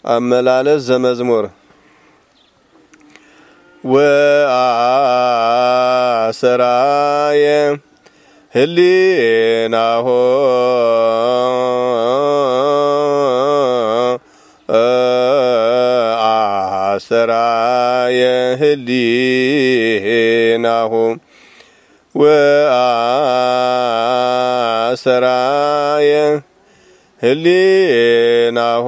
አመላለስ ዘመዝሙር ወአሰራየ ህሊናሆ አሰራየ ህሊናሆ ወአሰራየ ህሊናሆ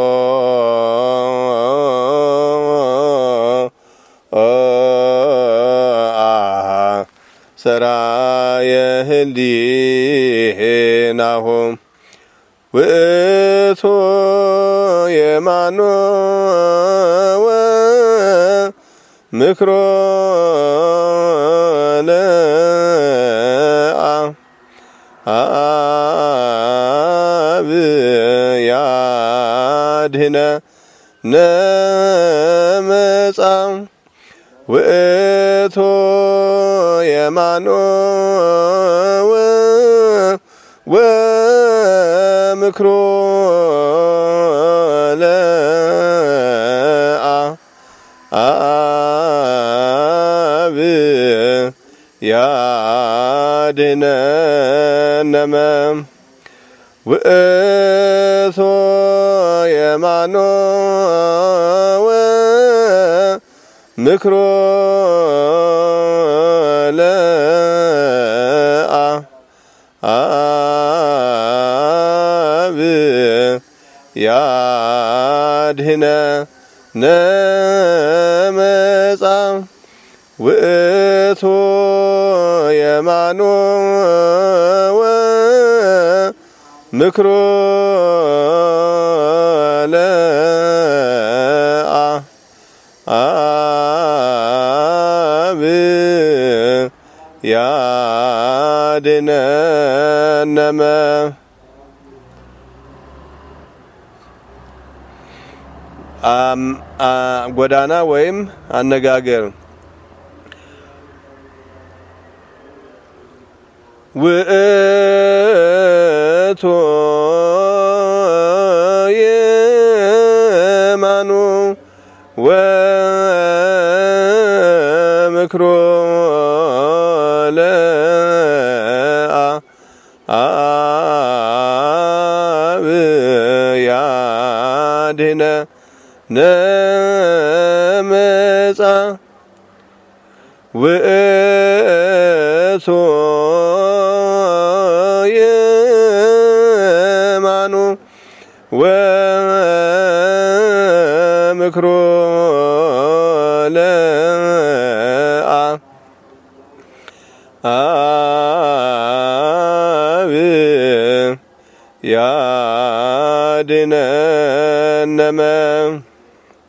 ሰራየ ህሊናሆ ውእቱ የማኖ ወምክሮ ለአብ ያድኅነ ነመጻ ውእቱ የማኖ ወምክሮ ለአብ ያድኅነ ነመ ውእቱ የማኖ ምክሮ ለአብ ያድኅነ ነመጻ ውእቱ የማኖ ምክሮ ለአብ ያድኅነ ነመ ጎዳና ወይም አነጋገር ውእቱ የማኑ ወምክሮ ለአብ ያድኅነ ነመጻ ውእቱ የማኑ ወምክሮ ለአብ ያድኅነ ነመ